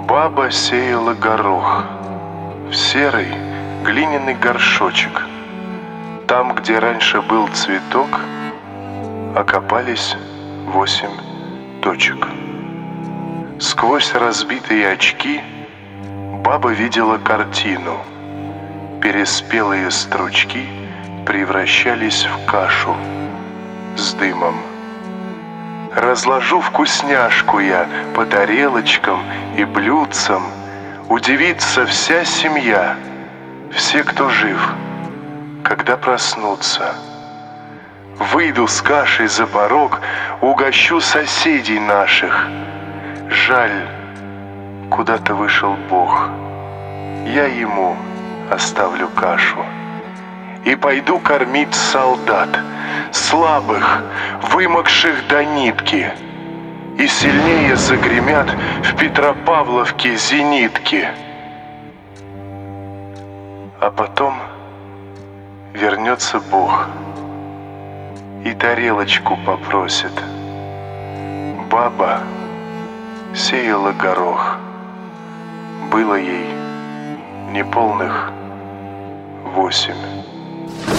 Баба сеяла горох в серый глиняный горшочек. Там, где раньше был цветок, окопались 8 точек. Сквозь разбитые очки баба видела картину. Переспелые стручки превращались в кашу с дымом. Разложу вкусняшку я по тарелочкам и блюдцам. Удивится вся семья, все, кто жив, когда проснутся. Выйду с кашей за порог, угощу соседей наших. Жаль, куда-то вышел Бог, я ему оставлю кашу. И пойду кормить солдат, слабых, вымокших до нитки. И сильнее загремят в Петропавловке зенитки. А потом вернется Бог и тарелочку попросит. Баба сеяла горох, было ей неполных 8.